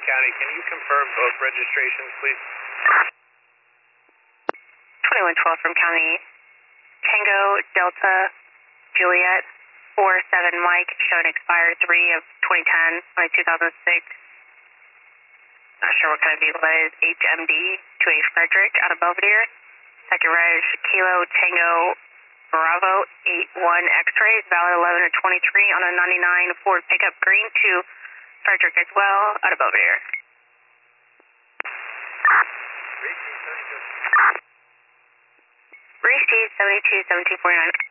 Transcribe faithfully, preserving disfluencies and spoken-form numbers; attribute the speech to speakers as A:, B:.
A: County. Can you confirm both registrations, please?
B: twenty-one twelve from County. Tango Delta Juliet four seven Mike, showing expired three of twenty ten, like two thousand six. Not sure what kind of vehicle that is. H M D to a Frederick out of Belvedere. Second reg Kilo Tango Bravo eight one X-ray, valid eleven of twenty-three on a ninety-nine Ford pickup green to Frederick as well, out of Belvedere. Receive seventy-two seventeen forty-nine.